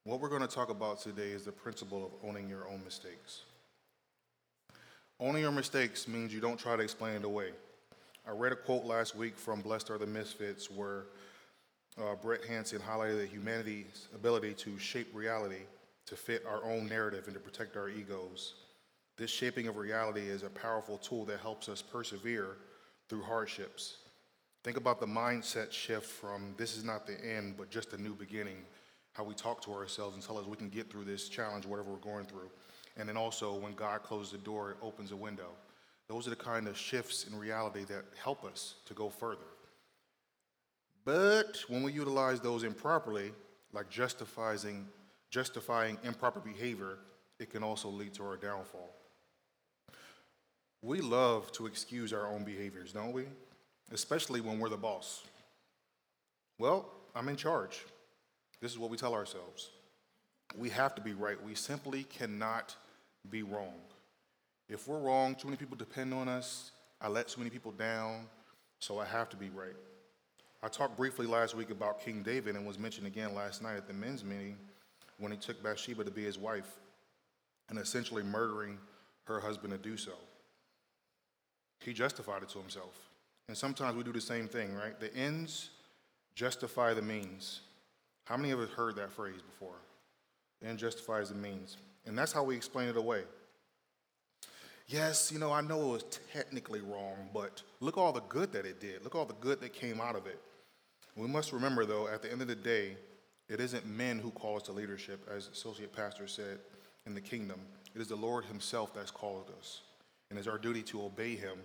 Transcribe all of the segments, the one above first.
What we're going to talk about today is the principle of owning your own mistakes. Owning your mistakes means you don't try to explain it away. I read a quote last week from Blessed Are the Misfits where Brett Hansen highlighted that humanity's ability to shape reality to fit our own narrative and to protect our egos. This shaping of reality is a powerful tool that helps us persevere through hardships. Think about the mindset shift from this is not the end, but just a new beginning. How we talk to ourselves and tell us we can get through this challenge, whatever we're going through. And then also, when God closes the door, it opens a window. Those are the kind of shifts in reality that help us to go further. But when we utilize those improperly, like justifying improper behavior, it can also lead to our downfall. We love to excuse our own behaviors, don't we? Especially when we're the boss. Well, I'm in charge. This is what we tell ourselves. We have to be right. We simply cannot be wrong. If we're wrong, too many people depend on us. I let too many people down, so I have to be right. I talked briefly last week about King David and was mentioned again last night at the men's meeting when he took Bathsheba to be his wife and essentially murdering her husband to do so. He justified it to himself. And sometimes we do the same thing, right? The ends justify the means. How many of us heard that phrase before? The end justifies the means. And that's how we explain it away. Yes, I know it was technically wrong, but look all the good that it did. Look all the good that came out of it. We must remember, though, at the end of the day, it isn't men who call us to leadership, as Associate Pastor said, in the kingdom. It is the Lord himself that's called us. And it's our duty to obey him.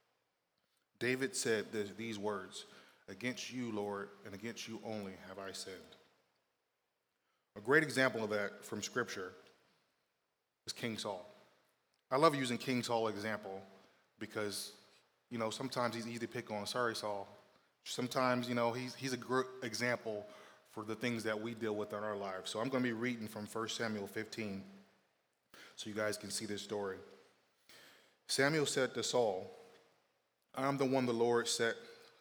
David said these words, "Against you, Lord, and against you only have I sinned." A great example of that from Scripture is King Saul. I love using King Saul example because, sometimes he's easy to pick on. Sorry, Saul. Sometimes, he's a great example for the things that we deal with in our lives. So I'm going to be reading from 1 Samuel 15 so you guys can see this story. Samuel said to Saul, I'm the one the Lord sent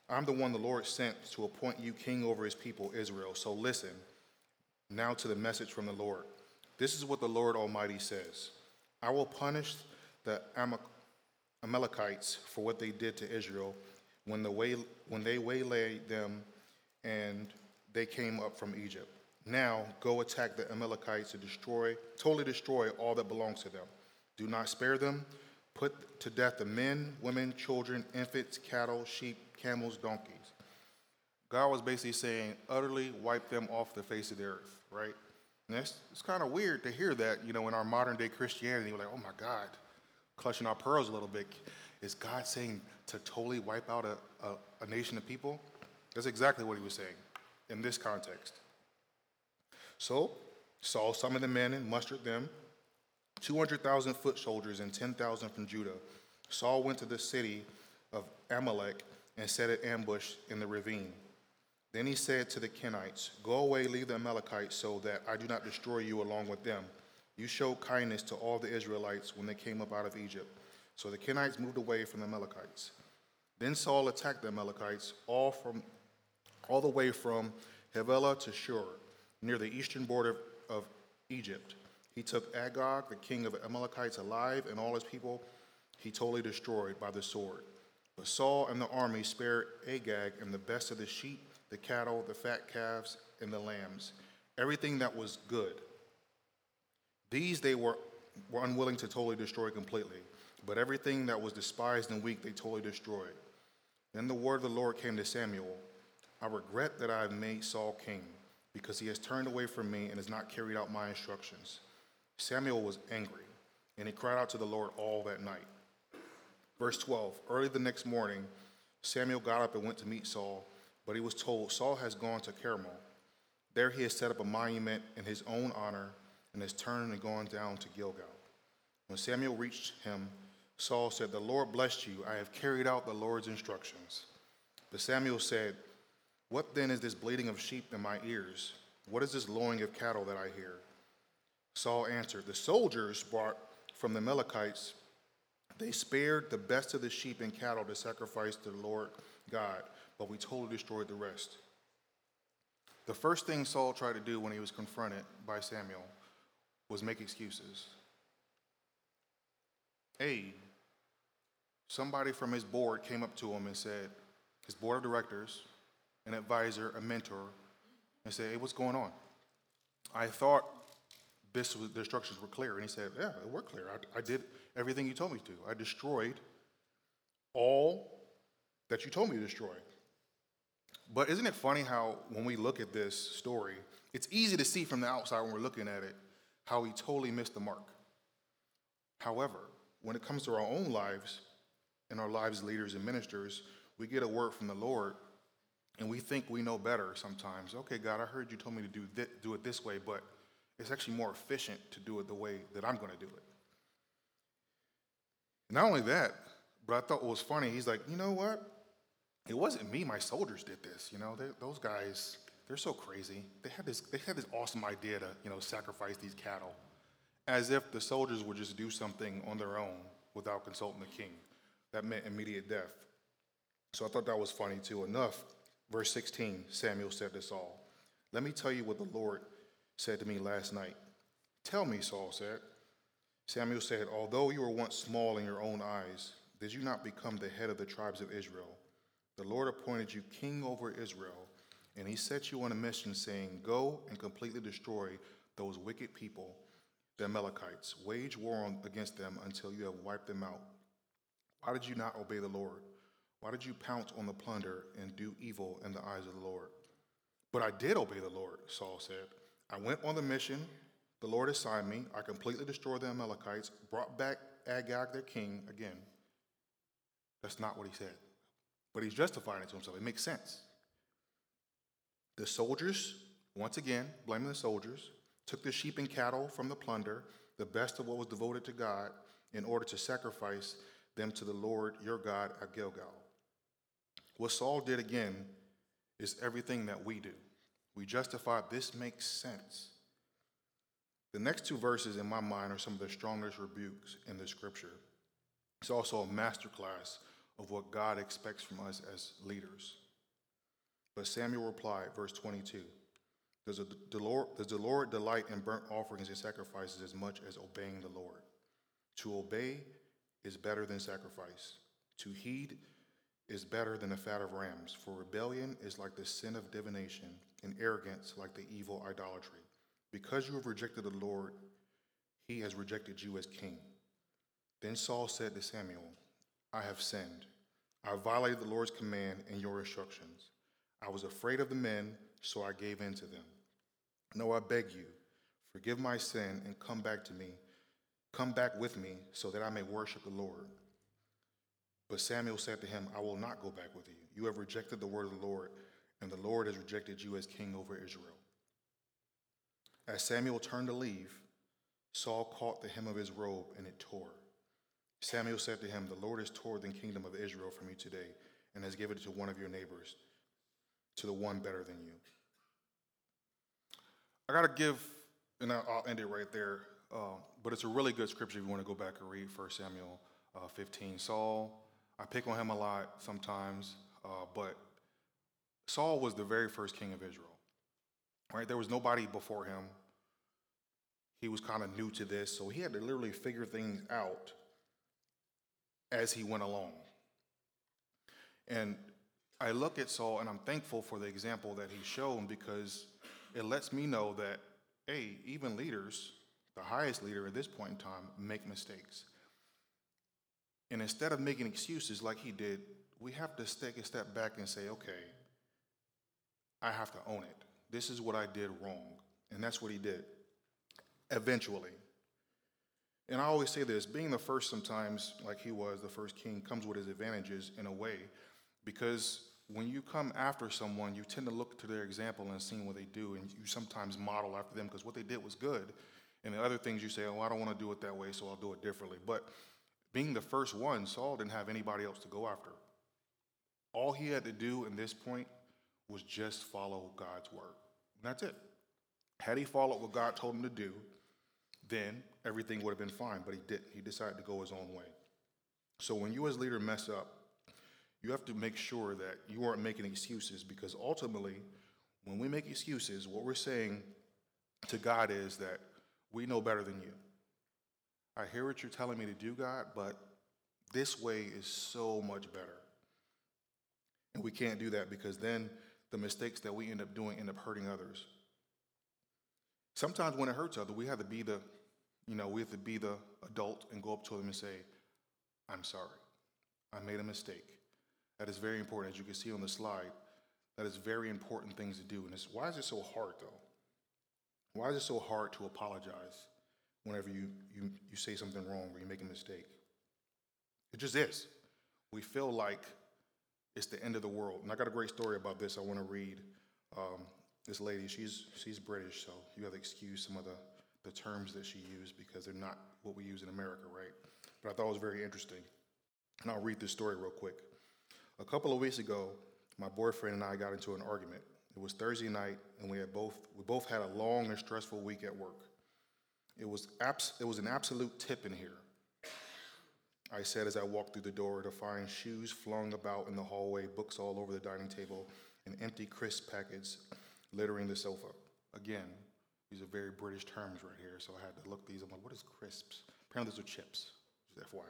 to appoint you king over his people Israel. So listen now to the message from the Lord. This is what the Lord Almighty says. I will punish the Amalekites for what they did to Israel when they waylaid them and they came up from Egypt. Now go attack the Amalekites to totally destroy all that belongs to them. Do not spare them. Put to death the men, women, children, infants, cattle, sheep, camels, donkeys. God was basically saying, utterly wipe them off the face of the earth, right? And it's kind of weird to hear that, in our modern day Christianity. We're like, oh my God, clutching our pearls a little bit. Is God saying to totally wipe out a nation of people? That's exactly what he was saying in this context. So Saul summoned the men and mustered them, 200,000 foot soldiers and 10,000 from Judah. Saul went to the city of Amalek and set an ambush in the ravine. Then he said to the Kenites, go away, leave the Amalekites so that I do not destroy you along with them. You showed kindness to all the Israelites when they came up out of Egypt. So the Kenites moved away from the Amalekites. Then Saul attacked the Amalekites all the way from Havilah to Shur, near the eastern border of Egypt. He took Agag, the king of the Amalekites, alive, and all his people he totally destroyed by the sword. But Saul and the army spared Agag and the best of the sheep, the cattle, the fat calves, and the lambs, everything that was good. These they were unwilling to totally destroy completely, but everything that was despised and weak they totally destroyed. Then the word of the Lord came to Samuel, I regret that I have made Saul king, because he has turned away from me and has not carried out my instructions. Samuel was angry, and he cried out to the Lord all that night. Verse 12, early the next morning, Samuel got up and went to meet Saul, but he was told, Saul has gone to Carmel. There he has set up a monument in his own honor and has turned and gone down to Gilgal. When Samuel reached him, Saul said, the Lord bless you. I have carried out the Lord's instructions. But Samuel said, what then is this bleating of sheep in my ears? What is this lowing of cattle that I hear? Saul answered, the soldiers brought from the Amalekites, they spared the best of the sheep and cattle to sacrifice to the Lord God, but we totally destroyed the rest. The first thing Saul tried to do when he was confronted by Samuel was make excuses. Hey, somebody from his board came up to him and said, his board of directors, an advisor, a mentor, and said, hey, what's going on? I thought the instructions were clear. And he said, yeah, they were clear. I did everything you told me to. I destroyed all that you told me to destroy. But isn't it funny how when we look at this story, it's easy to see from the outside when we're looking at it how he totally missed the mark. However, when it comes to our own lives and our lives as leaders and ministers, we get a word from the Lord and we think we know better sometimes. Okay, God, I heard you told me to do it this way, but it's actually more efficient to do it the way that I'm going to do it. Not only that, but I thought what was funny, he's like, you know what? It wasn't me, my soldiers did this. Those guys, they're so crazy. They had this awesome idea to, sacrifice these cattle, as if the soldiers would just do something on their own without consulting the king. That meant immediate death. So I thought that was funny too. Enough. Verse 16, Samuel said to Saul, let me tell you what the Lord said to me last night. Tell me, Saul said. Samuel said, although you were once small in your own eyes, did you not become the head of the tribes of Israel? The Lord appointed you king over Israel, and he set you on a mission saying, go and completely destroy those wicked people, the Amalekites. Wage war against them until you have wiped them out. Why did you not obey the Lord? Why did you pounce on the plunder and do evil in the eyes of the Lord? But I did obey the Lord, Saul said. I went on the mission the Lord assigned me. I completely destroyed the Amalekites, brought back Agag, their king, again. That's not what he said. But he's justifying it to himself. It makes sense. The soldiers, once again, blaming the soldiers, took the sheep and cattle from the plunder, the best of what was devoted to God, in order to sacrifice them to the Lord your God at Gilgal. What Saul did again is everything that we do. We justify this makes sense. The next two verses in my mind are some of the strongest rebukes in the scripture. It's also a masterclass of what God expects from us as leaders. But Samuel replied, verse 22, does the Lord delight in burnt offerings and sacrifices as much as obeying the Lord? To obey is better than sacrifice. To heed is better than the fat of rams. For rebellion is like the sin of divination, and arrogance like the evil idolatry. Because you have rejected the Lord, he has rejected you as king. Then Saul said to Samuel, I have sinned. I violated the Lord's command and your instructions. I was afraid of the men, so I gave in to them. No, I beg you, forgive my sin and come back to me. Come back with me so that I may worship the Lord. But Samuel said to him, I will not go back with you. You have rejected the word of the Lord, and the Lord has rejected you as king over Israel. As Samuel turned to leave, Saul caught the hem of his robe, and it tore. Samuel said to him, the Lord has torn the kingdom of Israel from you today, and has given it to one of your neighbors, to the one better than you. I got to give, and I'll end it right there, but it's a really good scripture if you want to go back and read 1 Samuel 15. Saul, I pick on him a lot sometimes, but Saul was the very first king of Israel. Right? There was nobody before him. He was kind of new to this, so he had to literally figure things out as he went along. And I look at Saul, and I'm thankful for the example that he's shown, because it lets me know that, hey, even leaders, the highest leader at this point in time, make mistakes. And instead of making excuses like he did, we have to take a step back and say, okay, I have to own it. This is what I did wrong. And that's what he did, eventually. And I always say this, being the first sometimes, like he was, the first king, comes with his advantages in a way, because when you come after someone, you tend to look to their example and see what they do, and you sometimes model after them because what they did was good. And the other things you say, oh, I don't want to do it that way, so I'll do it differently. But being the first one, Saul didn't have anybody else to go after. All he had to do in this point was just follow God's word. And that's it. Had he followed what God told him to do, then everything would have been fine, but he didn't. He decided to go his own way. So when you as leader mess up, you have to make sure that you aren't making excuses, because ultimately, When we make excuses, what we're saying to God is that we know better than you. I hear what you're telling me to do, God, but this way is so much better. And we can't do that because then the mistakes that we end up doing end up hurting others. Sometimes when it hurts others, we have to be the adult and go up to them and say, I'm sorry. I made a mistake. That is very important. As you can see on the slide, that is very important things to do. And why is it so hard, though? Why is it so hard to apologize whenever you say something wrong or you make a mistake? It just is. We feel like it's the end of the world. And I got a great story about this I want to read. This lady, she's British, so you have to excuse some of the terms that she used because they're not what we use in America, right? But I thought it was very interesting. And I'll read this story real quick. A couple of weeks ago, my boyfriend and I got into an argument. It was Thursday night, and we both had a long and stressful week at work. It was an absolute tip in here, I said as I walked through the door to find shoes flung about in the hallway, books all over the dining table, and empty crisp packets littering the sofa. Again, these are very British terms right here, so I had to look these up. I'm like, what is crisps? Apparently those are chips, just FYI.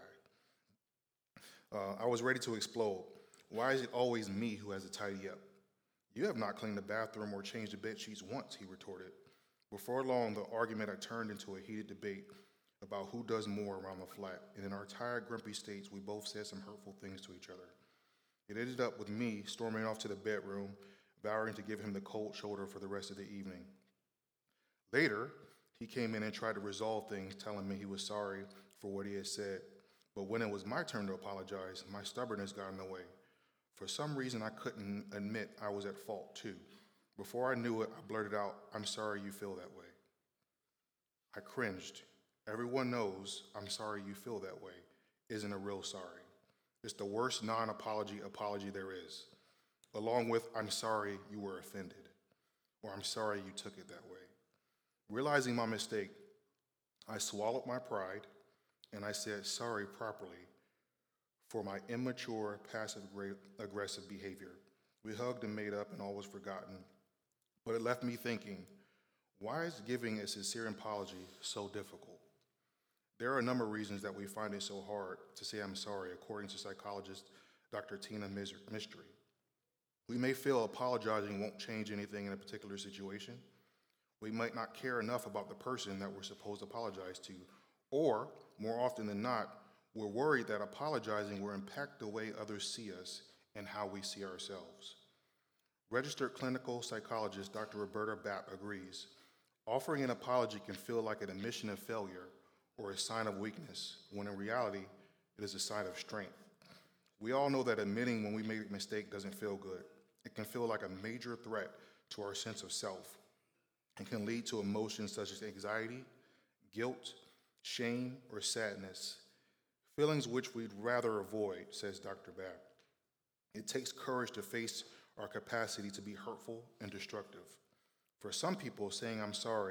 I was ready to explode. Why is it always me who has to tidy up? You have not cleaned the bathroom or changed the bed sheets once, he retorted. Before long, the argument had turned into a heated debate about who does more around the flat, and in our tired, grumpy states, we both said some hurtful things to each other. It ended up with me storming off to the bedroom, vowing to give him the cold shoulder for the rest of the evening. Later, he came in and tried to resolve things, telling me he was sorry for what he had said. But when it was my turn to apologize, my stubbornness got in the way. For some reason, I couldn't admit I was at fault, too. Before I knew it, I blurted out, I'm sorry you feel that way. I cringed. Everyone knows I'm sorry you feel that way isn't a real sorry. It's the worst non-apology apology there is, along with I'm sorry you were offended, or I'm sorry you took it that way. Realizing my mistake, I swallowed my pride and I said sorry properly for my immature, passive-aggressive behavior. We hugged and made up and all was forgotten. But it left me thinking, why is giving a sincere apology so difficult? There are a number of reasons that we find it so hard to say I'm sorry, according to psychologist Dr. Tina Mystery. We may feel apologizing won't change anything in a particular situation. We might not care enough about the person that we're supposed to apologize to, or, more often than not, we're worried that apologizing will impact the way others see us and how we see ourselves. Registered clinical psychologist Dr. Roberta Bapp agrees. Offering an apology can feel like an admission of failure or a sign of weakness, when in reality, it is a sign of strength. We all know that admitting when we make a mistake doesn't feel good. It can feel like a major threat to our sense of self and can lead to emotions such as anxiety, guilt, shame, or sadness, feelings which we'd rather avoid, says Dr. Babb. It takes courage to face our capacity to be hurtful and destructive. For some people, saying I'm sorry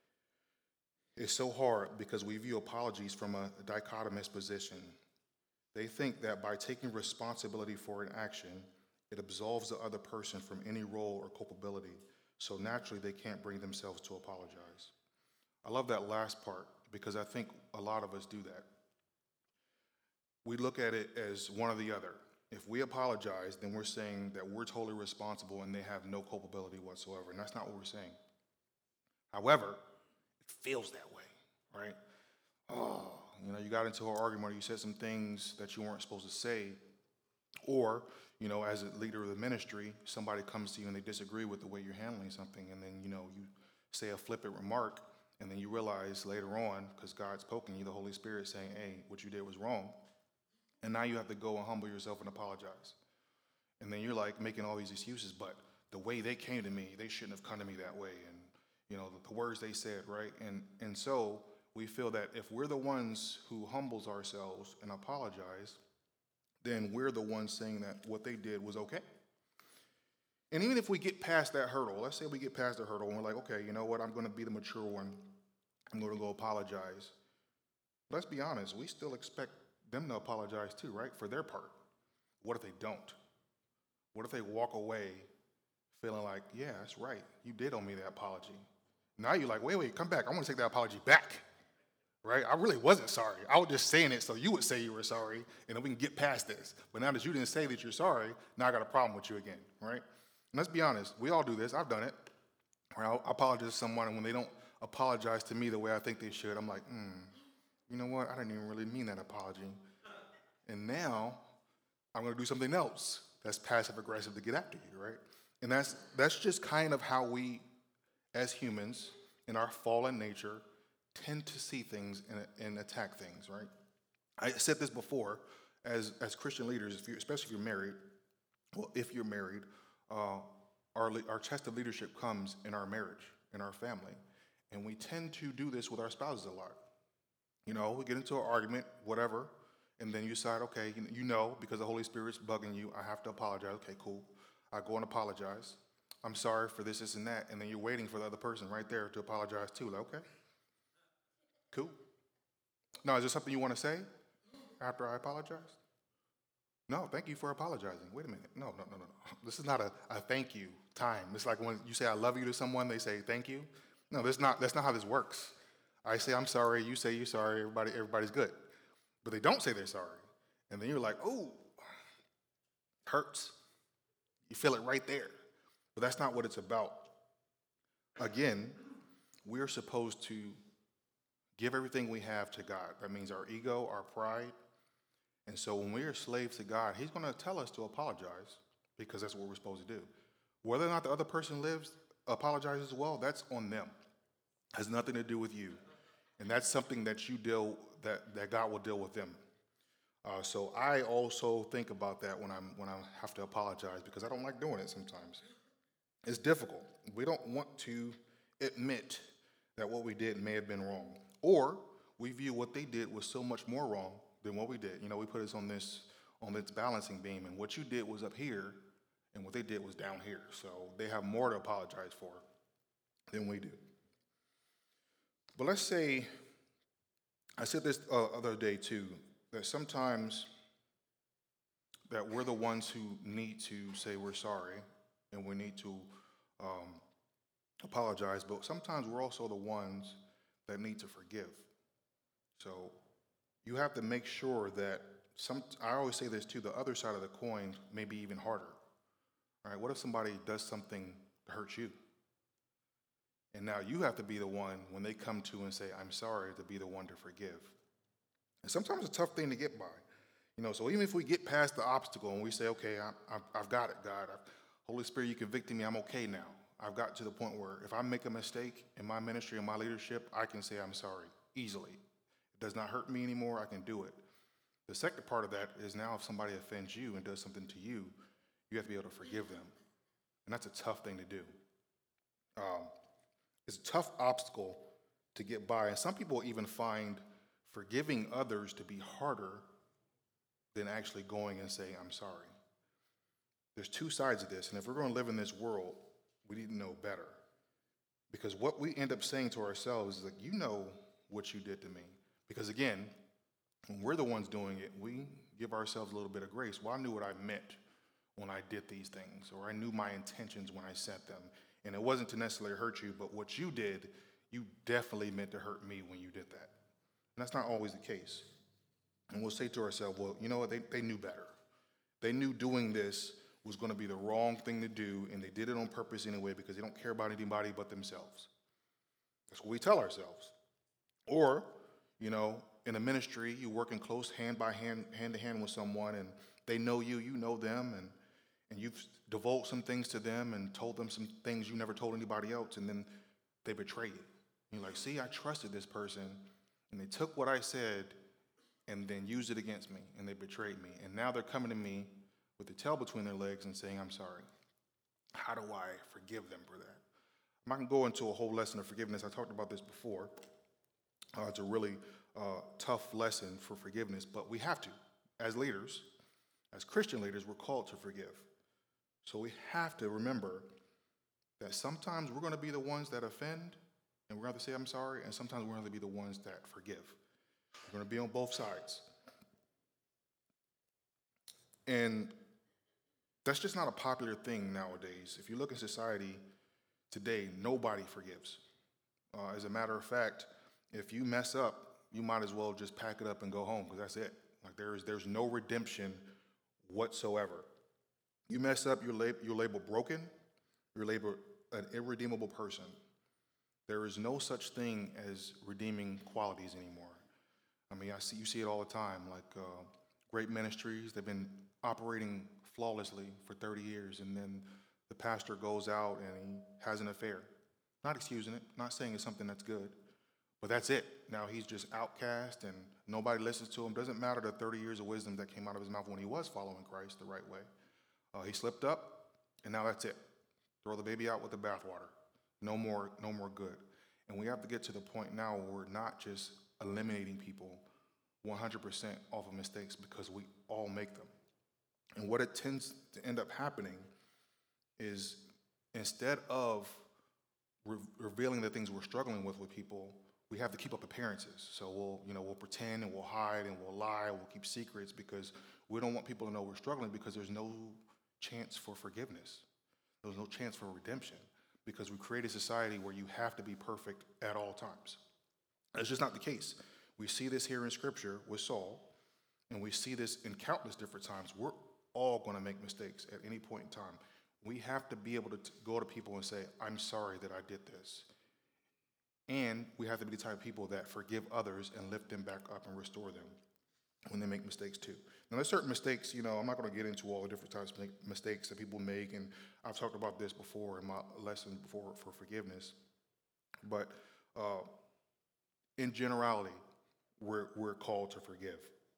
is so hard because we view apologies from a dichotomous position. They think that by taking responsibility for an action, it absolves the other person from any role or culpability, so naturally they can't bring themselves to apologize. I love that last part because I think a lot of us do that. We look at it as one or the other. If we apologize, then we're saying that we're totally responsible and they have no culpability whatsoever, and that's not what we're saying. However, it feels that way, right? Oh, you got into an argument or you said some things that you weren't supposed to say, or, as a leader of the ministry, somebody comes to you and they disagree with the way you're handling something, and then, you say a flippant remark, and then you realize later on, because God's poking you, the Holy Spirit saying, hey, what you did was wrong. And now you have to go and humble yourself and apologize. And then you're like making all these excuses, but the way they came to me, they shouldn't have come to me that way. And, the words they said, right? And so we feel that if we're the ones who humbles ourselves and apologize, then we're the ones saying that what they did was okay. And even if we get past that hurdle, let's say we get past the hurdle and we're like, okay, you know what? I'm going to be the mature one. I'm going to go apologize. Let's be honest. We still expect them to apologize too, right? For their part. What if they don't? What if they walk away feeling like, yeah, that's right. You did owe me that apology. Now you're like, wait, come back. I want to take that apology back, right? I really wasn't sorry. I was just saying it so you would say you were sorry, and then we can get past this. But now that you didn't say that you're sorry, now I got a problem with you again, right? And let's be honest. We all do this. I've done it. Where I apologize to someone, and when they don't apologize to me the way I think they should, I'm like, you know what? I didn't even really mean that apology. And now I'm going to do something else that's passive aggressive to get after you, right? And that's just kind of how we, as humans, in our fallen nature, tend to see things and attack things, right? I said this before, as Christian leaders, especially if you're married. Well, if you're married, our test of leadership comes in our marriage, in our family, and we tend to do this with our spouses a lot. You know, we get into an argument, whatever, and then you decide, okay, because the Holy Spirit's bugging you, I have to apologize. Okay, cool. I go and apologize. I'm sorry for this, and that, and then you're waiting for the other person right there to apologize too. Like, okay, cool. Now, is there something you want to say after I apologize? No, thank you for apologizing. Wait a minute. No. This is not a thank you time. It's like when you say I love you to someone, they say thank you. No, that's not how this works. I say I'm sorry, you say you're sorry, everybody's good. But they don't say they're sorry. And then you're like, oh, hurts. You feel it right there. But that's not what it's about. Again, we're supposed to give everything we have to God. That means our ego, our pride. And so when we're slaves to God, he's going to tell us to apologize because that's what we're supposed to do. Whether or not the other person apologizes well, that's on them. It has nothing to do with you. And that's something that that God will deal with them. So I also think about that when I have to apologize because I don't like doing it sometimes. It's difficult. We don't want to admit that what we did may have been wrong. Or we view what they did was so much more wrong than what we did. You know, we put us on this balancing beam, and what you did was up here, and what they did was down here. So they have more to apologize for than we do. But let's say, I said this other day too, that sometimes that we're the ones who need to say we're sorry, and we need to apologize, but sometimes we're also the ones that need to forgive. So you have to make sure that I always say this too, the other side of the coin may be even harder. All right, what if somebody does something to hurt you? And now you have to be the one, when they come to and say, I'm sorry, to be the one to forgive. And sometimes it's a tough thing to get by. You know, so even if we get past the obstacle and we say, okay, I've got it, God. Holy Spirit, you convicted me, I'm okay now. I've got to the point where if I make a mistake in my ministry and my leadership, I can say I'm sorry easily. It does not hurt me anymore, I can do it. The second part of that is now if somebody offends you and does something to you, you have to be able to forgive them. And that's a tough thing to do. It's a tough obstacle to get by. And some people even find forgiving others to be harder than actually going and saying, I'm sorry. There's two sides of this. And if we're going to live in this world, we need to know better. Because what we end up saying to ourselves is like, you know what you did to me. Because again, when we're the ones doing it, we give ourselves a little bit of grace. Well, I knew what I meant when I did these things, or I knew my intentions when I said them. And it wasn't to necessarily hurt you, but what you did, you definitely meant to hurt me when you did that. And that's not always the case. And we'll say to ourselves, well, you know what, they knew better. They knew doing this was going to be the wrong thing to do, and they did it on purpose anyway because they don't care about anybody but themselves. That's what we tell ourselves. Or, you know, in a ministry, you're working close hand to hand with someone, and they know you, you know them, and you've divulged some things to them and told them some things you never told anybody else, and then they betray you. You're like, see, I trusted this person, and they took what I said and then used it against me, and they betrayed me. And now they're coming to me with their tail between their legs and saying, I'm sorry. How do I forgive them for that? I'm not going to go into a whole lesson of forgiveness. I talked about this before. It's a really tough lesson for forgiveness, but we have to. As leaders, as Christian leaders, we're called to forgive. So we have to remember that sometimes we're going to be the ones that offend, and we're going to have to say, I'm sorry, and sometimes we're going to be the ones that forgive. We're going to be on both sides. And That's just not a popular thing nowadays. If you look in society today, nobody forgives. As a matter of fact, if you mess up, you might as well just pack it up and go home because that's it. Like there's no redemption whatsoever. You mess up, you're labeled broken. You're labeled an irredeemable person. There is no such thing as redeeming qualities anymore. I mean, you see it all the time. Like great ministries, they've been operating flawlessly for 30 years, and then the pastor goes out and he has an affair. Not excusing it, not saying it's something that's good, but that's it. Now he's just outcast, and nobody listens to him. Doesn't matter the 30 years of wisdom that came out of his mouth when he was following Christ the right way. He slipped up, and now that's it. Throw the baby out with the bathwater. No more good. And we have to get to the point now where we're not just eliminating people 100% off of mistakes because we all make them. And what it tends to end up happening is instead of revealing the things we're struggling with people, we have to keep up appearances. So we'll pretend and we'll hide and we'll lie, we'll keep secrets because we don't want people to know we're struggling because there's no chance for forgiveness. There's no chance for redemption because we create a society where you have to be perfect at all times. That's just not the case. We see this here in Scripture with Saul, and we see this in countless different times. We're all going to make mistakes at any point in time. We have to be able to go to people and say, I'm sorry that I did this. And we have to be the type of people that forgive others and lift them back up and restore them when they make mistakes too. Now there's certain mistakes, I'm not going to get into all the different types of mistakes that people make, and I've talked about this before in my lesson before for forgiveness. But in generality, we're called to forgive.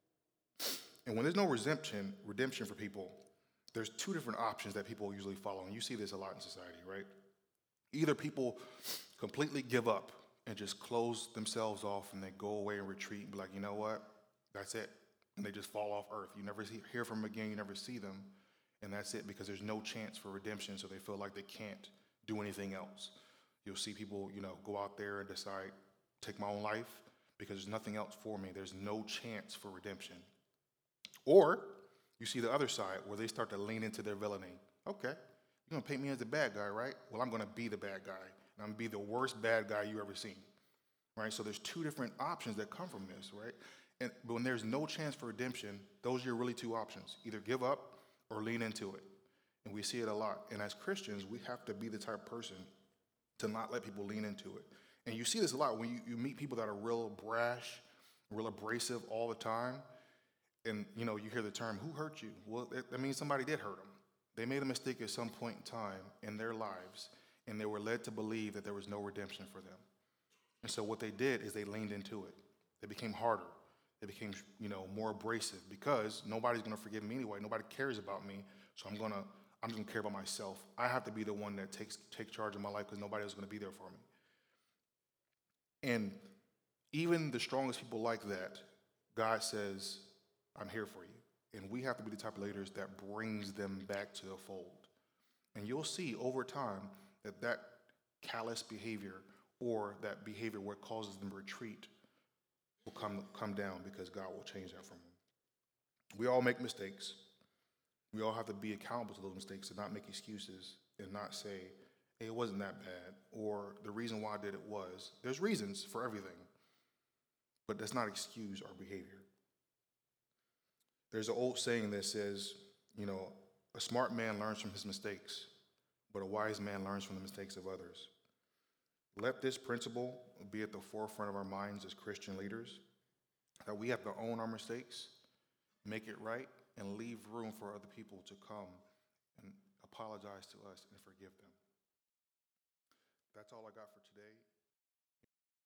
And when there's no redemption for people, there's two different options that people usually follow, and you see this a lot in society, right? Either people completely give up and just close themselves off and they go away and retreat and be like, you know what, that's it. And they just fall off earth. You never hear from them again, you never see them, and that's it because there's no chance for redemption, so they feel like they can't do anything else. You'll see people, go out there and decide, take my own life because there's nothing else for me. There's no chance for redemption. Or you see the other side where they start to lean into their villainy. Okay, you're going to paint me as the bad guy, right? Well, I'm going to be the bad guy. And I'm going to be the worst bad guy you ever seen, right? So there's two different options that come from this, right? But when there's no chance for redemption, those are your really two options. Either give up or lean into it. And we see it a lot. And as Christians, we have to be the type of person to not let people lean into it. And you see this a lot when you meet people that are real brash, real abrasive all the time. And, you hear the term, who hurt you? Well, that means somebody did hurt them. They made a mistake at some point in time in their lives, and they were led to believe that there was no redemption for them. And so what they did is they leaned into it. They became harder. They became, more abrasive because nobody's going to forgive me anyway. Nobody cares about me, so I'm just going to care about myself. I have to be the one that take charge of my life because nobody else is going to be there for me. And even the strongest people like that, God says, I'm here for you. And we have to be the type of leaders that brings them back to the fold. And you'll see over time that callous behavior or that behavior what causes them to retreat will come down because God will change that from them. We all make mistakes. We all have to be accountable to those mistakes and not make excuses and not say, hey, it wasn't that bad, or the reason why I did it was. There's reasons for everything, but that's not excuse our behavior. There's an old saying that says, a smart man learns from his mistakes, but a wise man learns from the mistakes of others. Let this principle be at the forefront of our minds as Christian leaders, that we have to own our mistakes, make it right, and leave room for other people to come and apologize to us and forgive them. That's all I got for today.